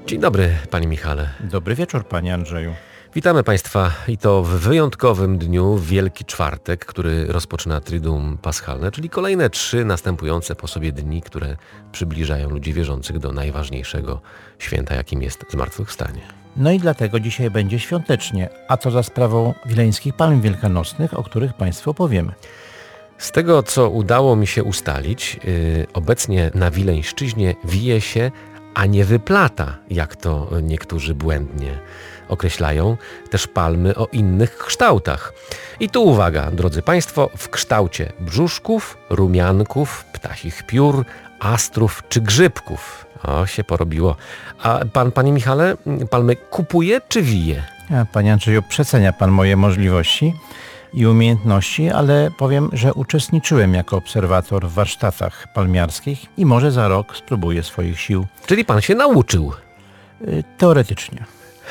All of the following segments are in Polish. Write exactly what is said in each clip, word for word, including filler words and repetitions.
Dzień dobry, panie Michale. Dobry wieczór, panie Andrzeju. Witamy państwa i to w wyjątkowym dniu, Wielki Czwartek, który rozpoczyna Triduum Paschalne, czyli kolejne trzy następujące po sobie dni, które przybliżają ludzi wierzących do najważniejszego święta, jakim jest zmartwychwstanie. No i dlatego dzisiaj będzie świątecznie, a to za sprawą wileńskich palm wielkanocnych, o których państwu opowiemy. Z tego, co udało mi się ustalić, yy, obecnie na Wileńszczyźnie wije się, a nie wyplata, jak to niektórzy błędnie określają, też palmy o innych kształtach. I tu uwaga, drodzy państwo, w kształcie brzuszków, rumianków, ptasich piór, astrów czy grzybków. O, się porobiło. A pan, panie Michale, palmy kupuje czy wije? A, panie Andrzeju, przecenia pan moje możliwości i umiejętności, ale powiem, że uczestniczyłem jako obserwator w warsztatach palmiarskich i może za rok spróbuję swoich sił. Czyli pan się nauczył? Teoretycznie.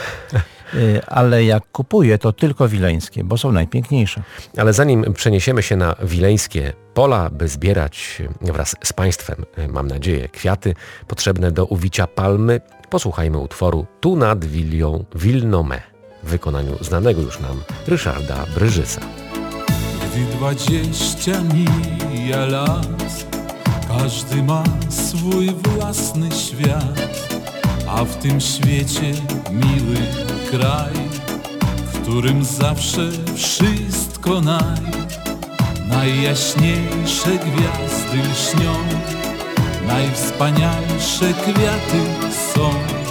Ale jak kupuję, to tylko wileńskie, bo są najpiękniejsze. Ale zanim przeniesiemy się na wileńskie pola, by zbierać wraz z państwem, mam nadzieję, kwiaty potrzebne do uwicia palmy, posłuchajmy utworu Tu nad Wilią Wilnomé w wykonaniu znanego już nam Ryszarda Brzyżysa. Gdy dwadzieścia mija lat, każdy ma swój własny świat, a w tym świecie miły kraj, w którym zawsze wszystko naj. Najjaśniejsze gwiazdy lśnią, najwspanialsze kwiaty są,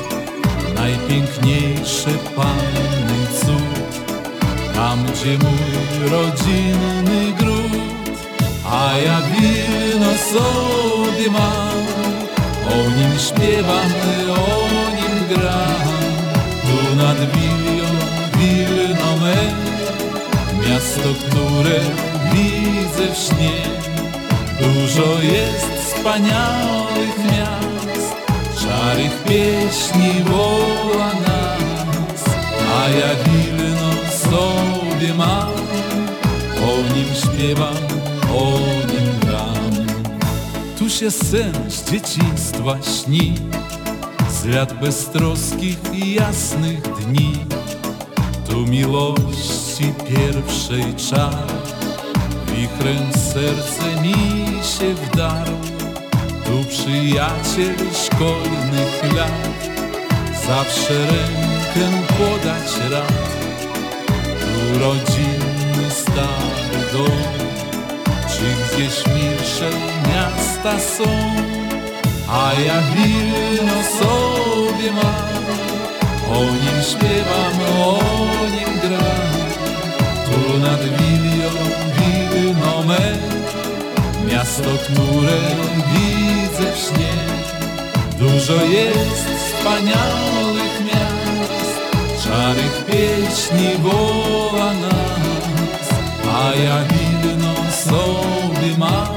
najpiękniejsze palmy cud, tam gdzie mój rodzinny gród. A ja Wilno sobie mam, o nim śpiewamy, o nim gram. Tu nad Wilią Wilnomé, miasto, które widzę w śnie. Dużo jest wspaniałych miast, szarych pieśni woła nas. A ja Wilno sobie mam, o nim śpiewam, o nim gram. Tu się sen z dzieciństwa śni, z lat beztroskich i jasnych dni. Tu miłości pierwszej czar, wichrem serce mi się wdarł. Tu przyjaciel szkolnych lat, zawsze rękę podać rad. Tu rodzinny stary dom, czy gdzieś milsze miasta są. A ja Wilno sobie mam, o nim śpiewam, o nim gram. Tu nad Wilią Wilnomé, miasto, które widzę w śnie. Dużo jest wspaniałych miast, szarych pieśni woła nas. A ja Wilno sobie mam,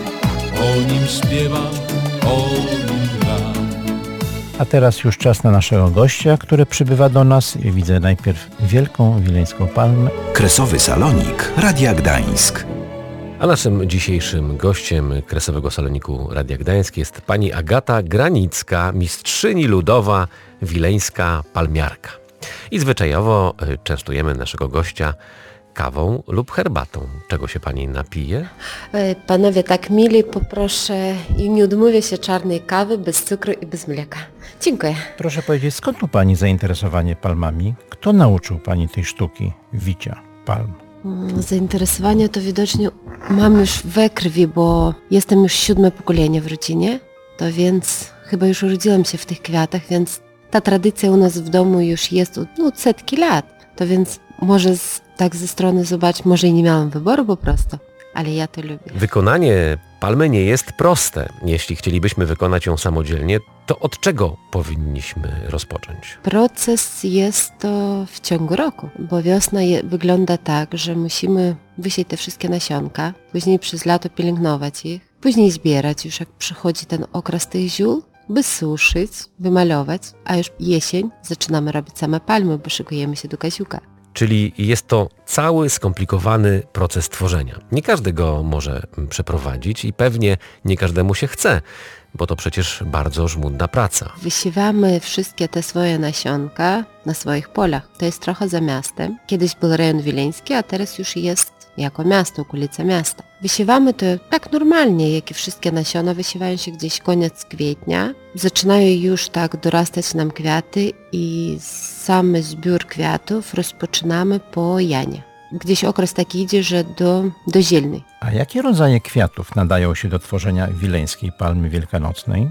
o nim śpiewam, o nim gram. A teraz już czas na naszego gościa, który przybywa do nas. Widzę najpierw wielką wileńską palmę. Kresowy Salonik Radia Gdańsk. A naszym dzisiejszym gościem Kresowego Saloniku Radia Gdańsk jest pani Agata Granicka, mistrzyni ludowa wileńska palmiarka. I zwyczajowo częstujemy naszego gościa kawą lub herbatą. Czego się pani napije? Panowie tak mili, poproszę i nie odmówię się czarnej kawy bez cukru i bez mleka. Dziękuję. Proszę powiedzieć, skąd u pani zainteresowanie palmami? Kto nauczył pani tej sztuki wicia palm? Zainteresowanie to widocznie mam już we krwi, bo jestem już siódme pokolenie w rodzinie, to więc chyba już urodziłam się w tych kwiatach, więc ta tradycja u nas w domu już jest od no, setki lat. To więc może z, tak ze strony zobaczyć, może i nie miałam wyboru po prostu, ale ja to lubię. Wykonanie palmy nie jest proste. Jeśli chcielibyśmy wykonać ją samodzielnie, to od czego powinniśmy rozpocząć? Proces jest to w ciągu roku, bo wiosna je, wygląda tak, że musimy wysiać te wszystkie nasionka, później przez lato pielęgnować ich, później zbierać już jak przychodzi ten okres tych ziół, by suszyć, wymalować, a już jesień zaczynamy robić same palmy, bo szykujemy się do Kaziuka. Czyli jest to cały skomplikowany proces tworzenia. Nie każdy go może przeprowadzić i pewnie nie każdemu się chce. bo to przecież bardzo żmudna praca. Wysiewamy wszystkie te swoje nasionka na swoich polach. To jest trochę za miastem. Kiedyś był rejon wileński, a teraz już jest jako miasto, okolica miasta. Wysiewamy to tak normalnie, jak i wszystkie nasiona wysiewają się gdzieś koniec kwietnia. Zaczynają już tak dorastać nam kwiaty i sam zbiór kwiatów rozpoczynamy po Janie. Gdzieś okres taki idzie, że do, do zielnej. A jakie rodzaje kwiatów nadają się do tworzenia wileńskiej palmy wielkanocnej?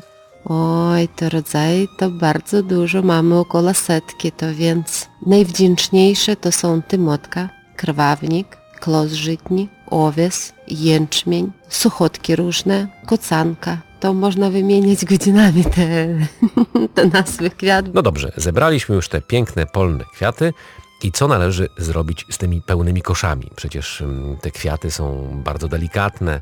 Oj, to rodzaj to bardzo dużo, mamy około setki, to więc najwdzięczniejsze to są tymotka, krwawnik, klos żytni, owies, jęczmień, suchotki różne, kocanka. To można wymieniać godzinami te, te nazwy kwiatów. No dobrze, zebraliśmy już te piękne polne kwiaty. I co należy zrobić z tymi pełnymi koszami? Przecież te kwiaty są bardzo delikatne.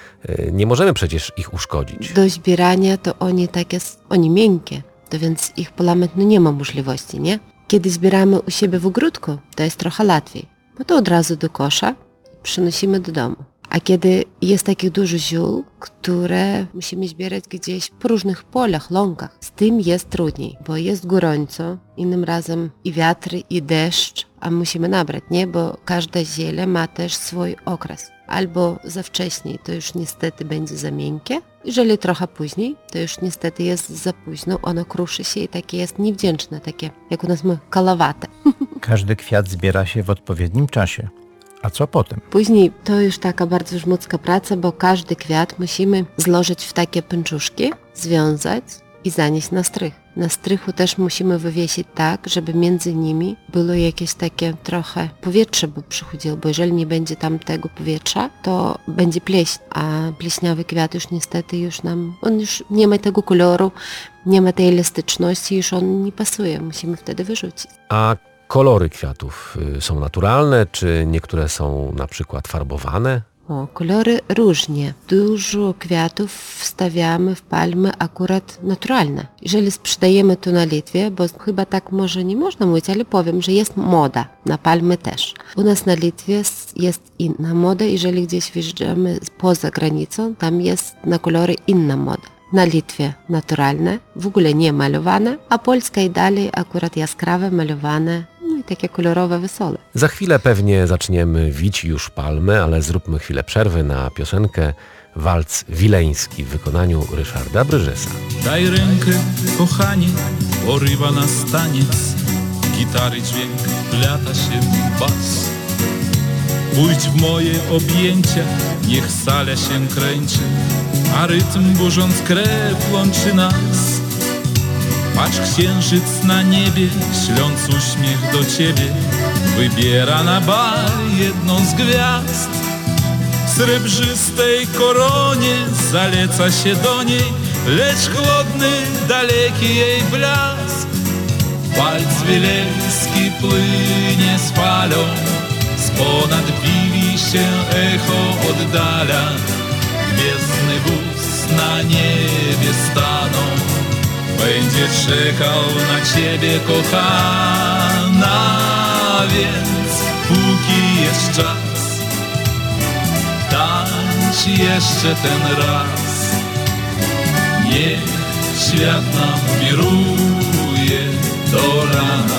Nie możemy przecież ich uszkodzić. Do zbierania to oni takie, oni miękkie, to więc ich połamać no nie ma możliwości, nie? Kiedy zbieramy u siebie w ogródku, to jest trochę łatwiej, bo to od razu do kosza przynosimy do domu. A kiedy jest takich dużo ziół, które musimy zbierać gdzieś po różnych polach, łąkach, z tym jest trudniej, bo jest gorąco, innym razem i wiatry, i deszcz, a musimy nabrać, nie? Bo każda ziele ma też swój okres. Albo za wcześnie, to już niestety będzie za miękkie, jeżeli trochę później, to już niestety jest za późno, ono kruszy się i takie jest niewdzięczne, takie jak u nas my kalawate. Każdy kwiat zbiera się w odpowiednim czasie. A co potem? Później to już taka bardzo żmudna praca, bo każdy kwiat musimy złożyć w takie pęczuszki, związać i zanieść na strych. Na strychu też musimy wywiesić tak, żeby między nimi było jakieś takie trochę powietrze, bo przychodziło, bo jeżeli nie będzie tam tego powietrza, to będzie pleśń, a pleśniawy kwiat już niestety już nam, on już nie ma tego koloru, nie ma tej elastyczności, już on nie pasuje, musimy wtedy wyrzucić. A kolory kwiatów są naturalne, czy niektóre są na przykład farbowane? O, kolory różnie. Dużo kwiatów wstawiamy w palmy akurat naturalne. Jeżeli sprzedajemy to na Litwie, bo chyba tak może nie można mówić, ale powiem, że jest moda na palmy też. U nas na Litwie jest inna moda, jeżeli gdzieś wyjeżdżamy poza granicą, tam jest na kolory inna moda. Na Litwie naturalne, w ogóle nie malowane, a Polska i dalej akurat jaskrawe, malowane, no i takie kolorowe, wesołe. Za chwilę pewnie zaczniemy wić już palmę, ale zróbmy chwilę przerwy na piosenkę Walc Wileński w wykonaniu Ryszarda Bryżesa. Daj rękę, kochanie, porywa nas taniec, gitary dźwięk, plata się bas. Pójdź w moje objęcia, niech sala się kręci, a rytm burząc krew łączy nas. Patrz księżyc na niebie, śląc uśmiech do ciebie, wybiera na bal jedną z gwiazd. W srebrzystej koronie zaleca się do niej, lecz chłodny, daleki jej blask. Walc wileński płynie z falą, z ponad wili się echo oddala. Gwiezdny wóz na niebie stanął, będzie czekał na ciebie, kochana. Więc póki jest czas, tańcz jeszcze ten raz. Niech świat nam wiruje do rana.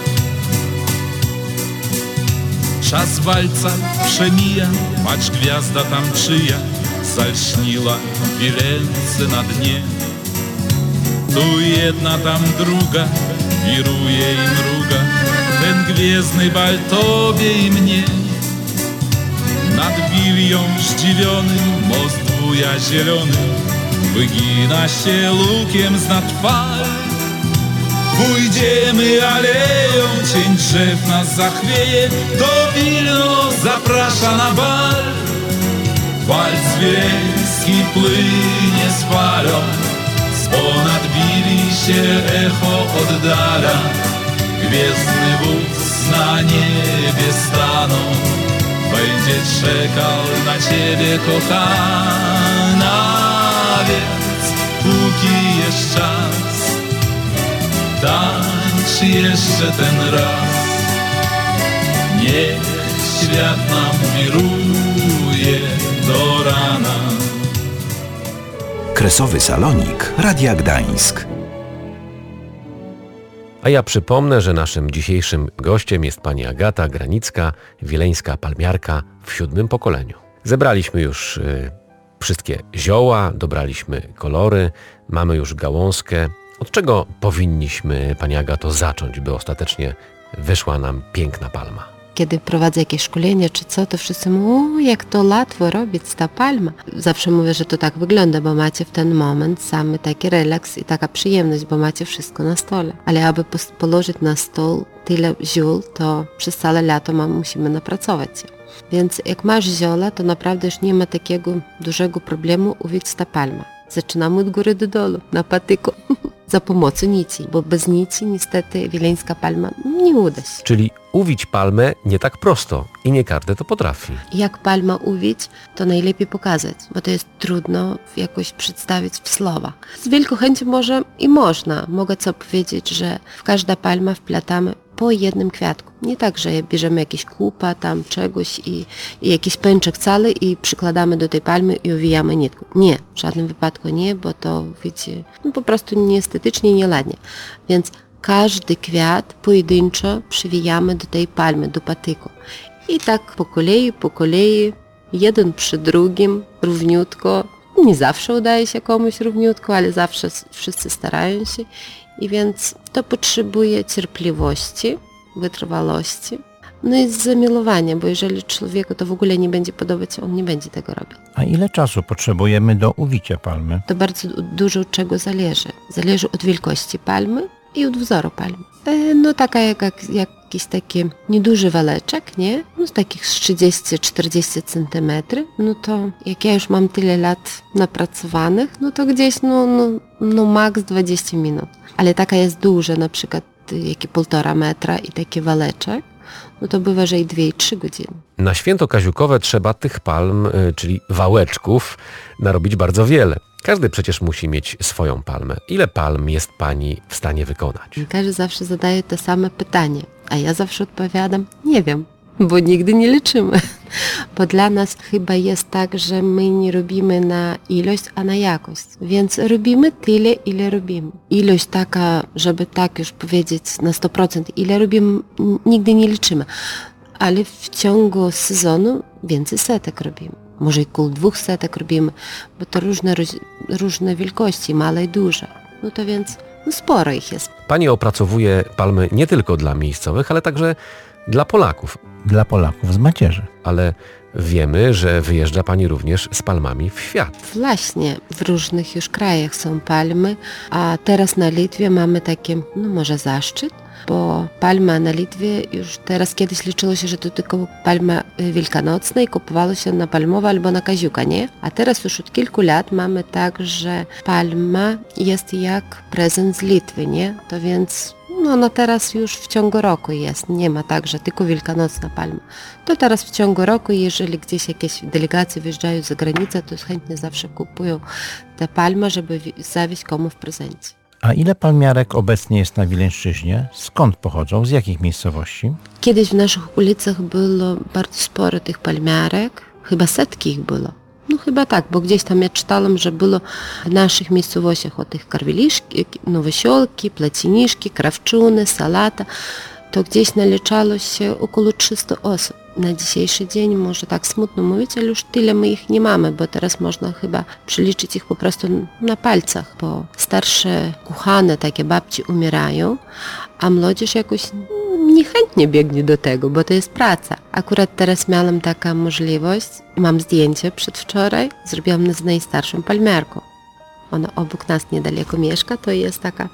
Czas walca przemija, patrz gwiazda tam czyja zalśniła Wilence na dnie. Tu jedna, tam druga, wiruje i mruga ten gwiezdny bal tobie i mnie. Nad wilią zdziwiony most wuja zielony wygina się lukiem z nad fal. Pójdziemy aleją, cień drzew nas zachwieje, do Wilno zaprasza na bal. Walc wileński płynie z falą, z ponad wili się echo oddala. Gwiezdny wóz na niebie stanął, będzie czekał na ciebie, kochana. Więc póki jest czas, tańcz jeszcze ten raz. Niech świat nam wiruje do rana. Kresowy Salonik Radia Gdańsk. A ja przypomnę, że naszym dzisiejszym gościem jest pani Agata Granicka, wileńska palmiarka w siódmym pokoleniu. Zebraliśmy już y, wszystkie zioła, dobraliśmy kolory, mamy już gałązkę. Od czego powinniśmy, pani Agato, zacząć, by ostatecznie wyszła nam piękna palma? Kiedy prowadzę jakieś szkolenie czy co, to wszyscy mówią, o, jak to łatwo robić ta palma. Zawsze mówię, że to tak wygląda, bo macie w ten moment samy taki relaks i taka przyjemność, bo macie wszystko na stole. Ale aby położyć na stół tyle ziół, to przez całe lato ma, musimy napracować się. Więc jak masz zioła, to naprawdę już nie ma takiego dużego problemu uwić ta palma. Zaczynamy od góry do dołu, na patyku. Za pomocą nici, bo bez nici niestety wileńska palma nie uda się. Czyli uwić palmę nie tak prosto i nie każdy to potrafi. Jak palma uwić, to najlepiej pokazać, bo to jest trudno jakoś przedstawić w słowach. Z wielką chęcią może i można. Mogę co powiedzieć, że w każda palma wplatamy po jednym kwiatku. Nie tak, że bierzemy jakieś kupa tam czegoś i, i jakiś pęczek cały i przykładamy do tej palmy i owijamy nitką. Nie, w żadnym wypadku nie, bo to wiecie, no po prostu nieestetycznie, nieładnie. Więc każdy kwiat pojedynczo przywijamy do tej palmy, do patyku. I tak po kolei, po kolei, jeden przy drugim, równiutko. Nie zawsze udaje się komuś równiutko, ale zawsze wszyscy starają się. I więc to potrzebuje cierpliwości, wytrwałości, no i zamiłowania, bo jeżeli człowieku to w ogóle nie będzie podobać, on nie będzie tego robił. A ile czasu potrzebujemy do uwicia palmy? To bardzo dużo od czego zależy. Zależy od wielkości palmy i od wzoru palmy. No taka jak, jak jakiś taki nieduży waleczek, nie? No z takich trzydzieści czterdzieści centymetrów, no to jak ja już mam tyle lat napracowanych, no to gdzieś no, no, no maks dwadzieścia minut. Ale taka jest duża, na przykład jakie półtora metra i taki waleczek, no to bywa, że i dwie i trzy godziny. Na święto kaziukowe trzeba tych palm, czyli wałeczków, narobić bardzo wiele. Każdy przecież musi mieć swoją palmę. Ile palm jest pani w stanie wykonać? Każdy zawsze zadaje to same pytanie, a ja zawsze odpowiadam, nie wiem, bo nigdy nie liczymy. Bo dla nas chyba jest tak, że my nie robimy na ilość, a na jakość. Więc robimy tyle, ile robimy. Ilość taka, żeby tak już powiedzieć na sto procent, ile robimy, nigdy nie liczymy. Ale w ciągu sezonu więcej setek robimy. Może i koło dwóch setek robimy, bo to różne, różne wielkości, małe i duże. No to więc no sporo ich jest. Pani opracowuje palmy nie tylko dla miejscowych, ale także dla Polaków. Dla Polaków z macierzy. Ale wiemy, że wyjeżdża pani również z palmami w świat. Właśnie, w różnych już krajach są palmy, a teraz na Litwie mamy taki, no może zaszczyt, bo palma na Litwie już teraz kiedyś liczyło się, że to tylko palma wielkanocna i kupowało się na palmowa albo na kaziuka, nie? A teraz już od kilku lat mamy tak, że palma jest jak prezent z Litwy, nie? To więc no ona teraz już w ciągu roku jest, nie ma tak, że tylko wielkanocna palma. To teraz w ciągu roku, jeżeli gdzieś jakieś delegacje wyjeżdżają za granicę, to chętnie zawsze kupują tę palmę, żeby zawieźć komu w prezencie. A ile palmiarek obecnie jest na Wileńszczyźnie? Skąd pochodzą? Z jakich miejscowości? Kiedyś w naszych ulicach było bardzo sporo tych palmiarek, chyba setki ich było. No chyba tak, bo gdzieś tam ja czytałam, że było w naszych miejscowościach od tych Karwiliszki, Nowosiolki, Placiniszki, Krawczuny, Salata, to gdzieś naliczało się około trzysta osób. Na dzisiejszy dzień może tak smutno mówić, ale już tyle my ich nie mamy, bo teraz można chyba przeliczyć ich po prostu na palcach, bo starsze kuchane, takie babci umierają, a młodzież jakoś niechętnie biegnie do tego, bo to jest praca. Akurat teraz miałam taką możliwość, mam zdjęcie przedwczoraj, zrobiłam z najstarszą palmiarką. Ona obok nas niedaleko mieszka, to jest taka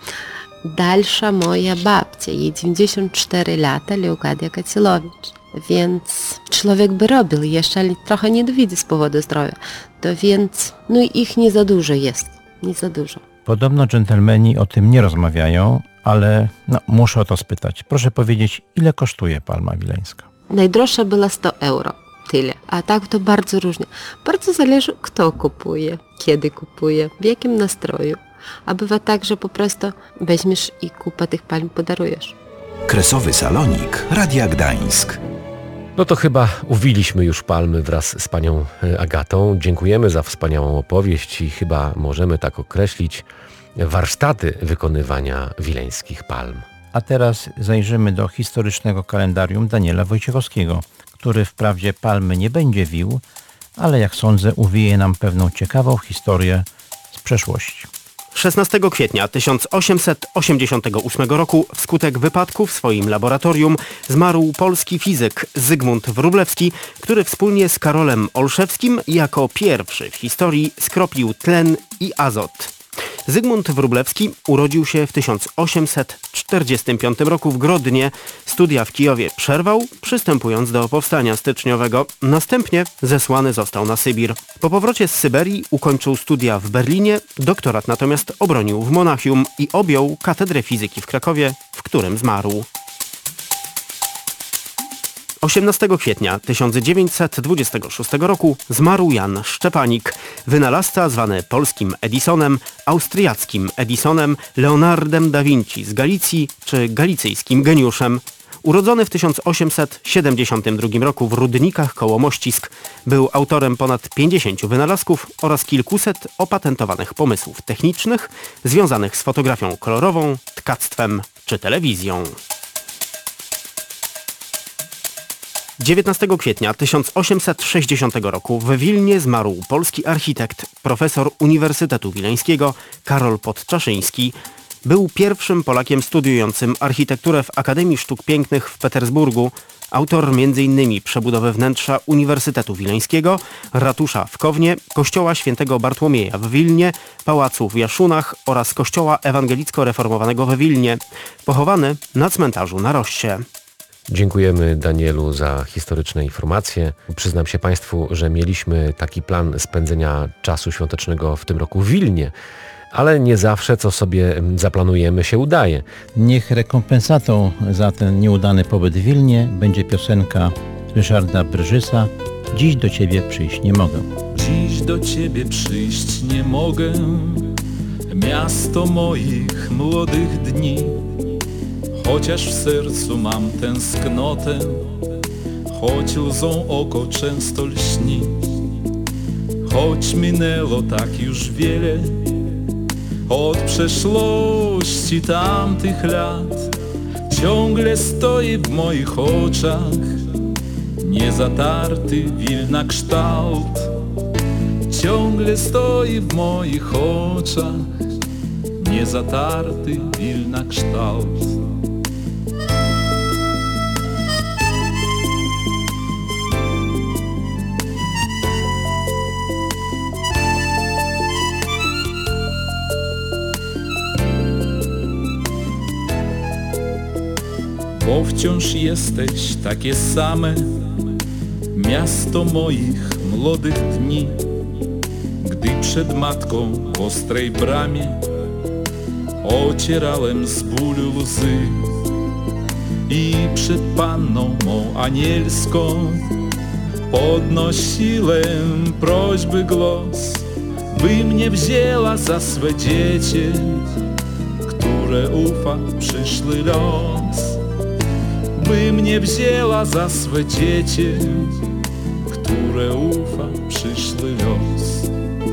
dalsza moja babcia, jej dziewięćdziesiąt cztery lata, Leukadia Kacilowicz. Więc człowiek by robił jeszcze, ale trochę nie dowidzi z powodu zdrowia. To więc, no i ich nie za dużo jest, nie za dużo. Podobno dżentelmeni o tym nie rozmawiają, ale no, muszę o to spytać. Proszę powiedzieć, ile kosztuje palma wileńska? Najdroższa była sto euro, tyle. A tak to bardzo różnie. Bardzo zależy, kto kupuje, kiedy kupuje, w jakim nastroju. A bywa tak, że po prostu weźmiesz i kupę tych palm podarujesz. Kresowy Salonik Radia Gdańsk. No to chyba uwiliśmy już palmy wraz z panią Agatą. Dziękujemy za wspaniałą opowieść i chyba możemy tak określić warsztaty wykonywania wileńskich palm. A teraz zajrzymy do historycznego kalendarium Daniela Wojciechowskiego, który wprawdzie palmy nie będzie wił, ale jak sądzę uwieje nam pewną ciekawą historię z przeszłości. szesnastego kwietnia tysiąc osiemset osiemdziesiątego ósmego roku wskutek wypadku w swoim laboratorium zmarł polski fizyk Zygmunt Wróblewski, który wspólnie z Karolem Olszewskim jako pierwszy w historii skropił tlen i azot. Zygmunt Wróblewski urodził się w tysiąc osiemset czterdziestym piątym roku w Grodnie. Studia w Kijowie przerwał, przystępując do powstania styczniowego. Następnie zesłany został na Sybir. Po powrocie z Syberii ukończył studia w Berlinie, doktorat natomiast obronił w Monachium i objął katedrę fizyki w Krakowie, w którym zmarł. osiemnastego kwietnia tysiąc dziewięćset dwudziestego szóstego roku zmarł Jan Szczepanik, wynalazca zwany polskim Edisonem, austriackim Edisonem, Leonardem da Vinci z Galicji czy galicyjskim geniuszem. Urodzony w tysiąc osiemset siedemdziesiątym drugim roku w Rudnikach koło Mościsk, był autorem ponad pięćdziesięciu wynalazków oraz kilkuset opatentowanych pomysłów technicznych związanych z fotografią kolorową, tkactwem czy telewizją. dziewiętnastego kwietnia tysiąc osiemset sześćdziesiątego roku w Wilnie zmarł polski architekt, profesor Uniwersytetu Wileńskiego Karol Podczaszyński. Był pierwszym Polakiem studiującym architekturę w Akademii Sztuk Pięknych w Petersburgu. Autor między innymi przebudowy wnętrza Uniwersytetu Wileńskiego, ratusza w Kownie, kościoła świętego Bartłomieja w Wilnie, pałacu w Jaszunach oraz kościoła ewangelicko-reformowanego w Wilnie. Pochowany na cmentarzu na Rossie. Dziękujemy Danielu za historyczne informacje. Przyznam się Państwu, że mieliśmy taki plan spędzenia czasu świątecznego w tym roku w Wilnie, ale nie zawsze co sobie zaplanujemy się udaje. Niech rekompensatą za ten nieudany pobyt w Wilnie będzie piosenka Ryszarda Brżysa „Dziś do Ciebie przyjść nie mogę”. Dziś do Ciebie przyjść nie mogę, miasto moich młodych dni. Chociaż w sercu mam tęsknotę, choć łzą oko często lśni. Choć minęło tak już wiele od przeszłości tamtych lat, ciągle stoi w moich oczach niezatarty Wilna kształt. Ciągle stoi w moich oczach niezatarty Wilna kształt. Bo wciąż jesteś takie same, miasto moich młodych dni. Gdy przed matką w ostrej bramie ocierałem z bólu łzy i przed Panną mą anielską podnosiłem prośby głos, by mnie wzięła za swe dziecię, które ufa w przyszły los. By mnie wzięła za swe dziecię, które ufa w przyszły los.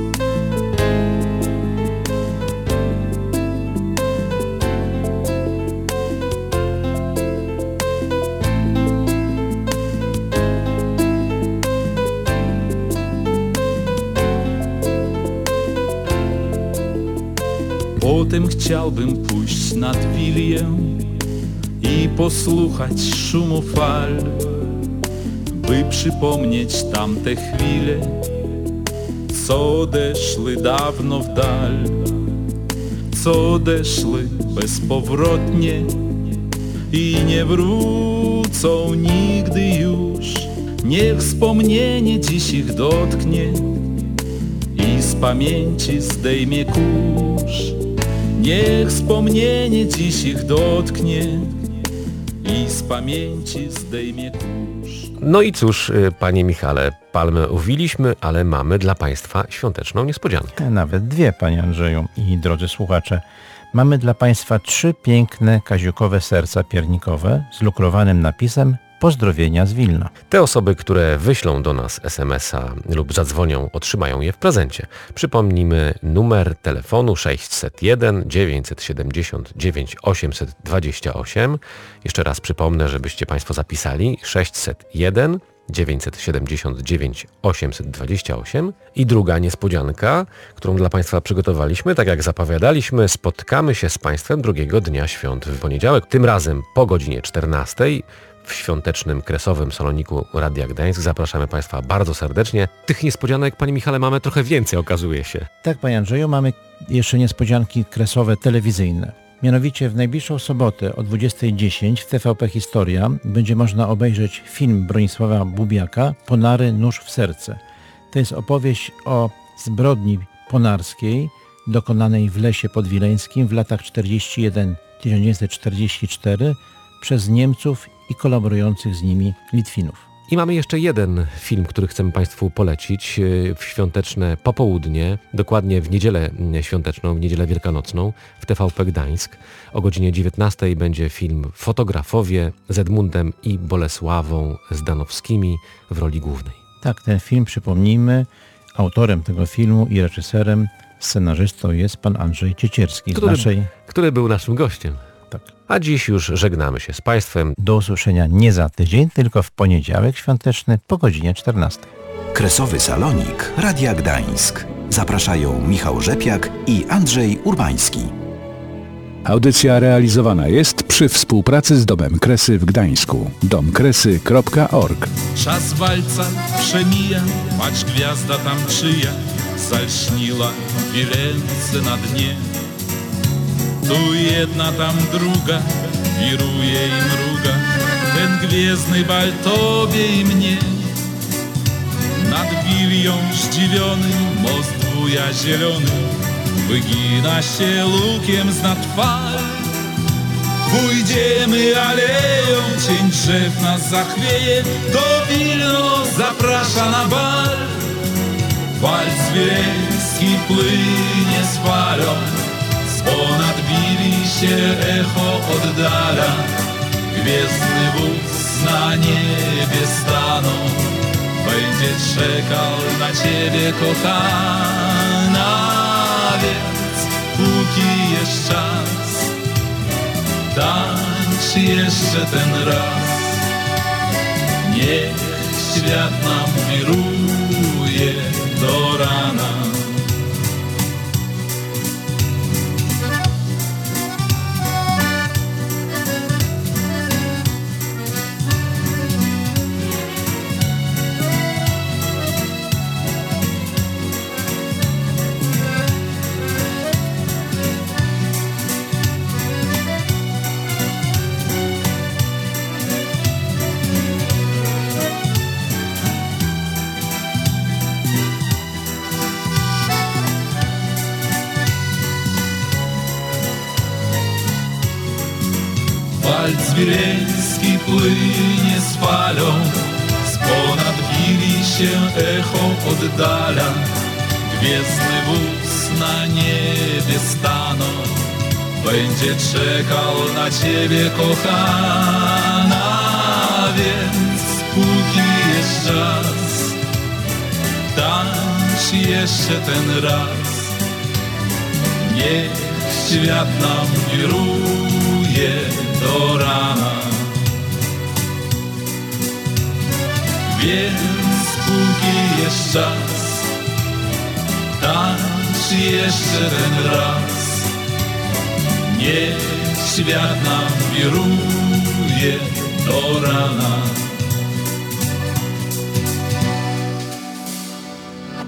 Potem chciałbym pójść nad Wilię i posłuchać szumu fal, by przypomnieć tamte chwile, co odeszły dawno w dal, co odeszły bezpowrotnie i nie wrócą nigdy już. Niech wspomnienie dziś ich dotknie i z pamięci zdejmie kurz. Niech wspomnienie dziś ich dotknie i z pamięci zdejmie kurz. No i cóż, panie Michale, palmę uwiliśmy, ale mamy dla Państwa świąteczną niespodziankę. Nawet dwie, panie Andrzeju i drodzy słuchacze. Mamy dla Państwa trzy piękne kaziukowe serca piernikowe z lukrowanym napisem pozdrowienia z Wilna. Te osoby, które wyślą do nas es em es a lub zadzwonią, otrzymają je w prezencie. Przypomnijmy numer telefonu sześćset jeden dziewięćset siedemdziesiąt dziewięć osiemset dwadzieścia osiem. Jeszcze raz przypomnę, żebyście Państwo zapisali sześćset jeden dziewięćset siedemdziesiąt dziewięć osiemset dwadzieścia osiem. I druga niespodzianka, którą dla Państwa przygotowaliśmy, tak jak zapowiadaliśmy, spotkamy się z Państwem drugiego dnia świąt w poniedziałek, tym razem po godzinie czternastej. W świątecznym kresowym saloniku Radia Gdańsk. Zapraszamy Państwa bardzo serdecznie. Tych niespodzianek, Panie Michale, mamy trochę więcej, okazuje się. Tak, Panie Andrzeju, mamy jeszcze niespodzianki kresowe telewizyjne. Mianowicie w najbliższą sobotę o dwudziestej dziesięć w T V P Historia będzie można obejrzeć film Bronisława Bubiaka Ponary nóż w serce. To jest opowieść o zbrodni ponarskiej dokonanej w Lesie Podwileńskim w latach czterdziestym jeden do tysiąc dziewięćset czterdziestego czwartego przez Niemców i kolaborujących z nimi Litwinów. I mamy jeszcze jeden film, który chcemy Państwu polecić w świąteczne popołudnie, dokładnie w niedzielę świąteczną, w niedzielę wielkanocną w T V P Gdańsk. O godzinie dziewiętnastej będzie film Fotografowie z Edmundem i Bolesławą Zdanowskimi w roli głównej. Tak, ten film, przypomnijmy, autorem tego filmu i reżyserem, scenarzystą jest pan Andrzej Ciecierski. Który, z naszej... który był naszym gościem. Tak. A dziś już żegnamy się z Państwem. Do usłyszenia nie za tydzień, tylko w poniedziałek świąteczny po godzinie czternastej. Kresowy Salonik Radia Gdańsk. Zapraszają Michał Rzepiak i Andrzej Urbański. Audycja realizowana jest przy współpracy z Domem Kresy w Gdańsku. dom kresy kropka org. Czas walca przemija, patrz gwiazda tam czyja zalśniła Wilence na dnie. Tu jedna, tam druga, wiruje i mruga ten gwiezdny bal tobie i mnie. Nad wilią zdziwiony most wuja zielony wygina się lukiem z nad fal. Pójdziemy aleją, cień drzew nas zachwieje, do Wilno zaprasza na bal. Walc wiejski płynie z falą, ponad wili się echo oddala. Gwiezdny wóz na niebie stanął, będzie czekał na ciebie kochana. Więc póki jest czas, tańcz jeszcze ten raz. Niech świat nam wiruje do rana. Walc wileński płynie z falą, z ponad wili się echo oddala. Gwiezdny wóz na niebie stanął, będzie czekał na ciebie kochana. Więc póki jest czas, tańcz jeszcze ten raz. Niech świat nam wiruje do rana. Więc póki jest czas, tańcz jeszcze ten raz. Niech świat nam wiruje do rana.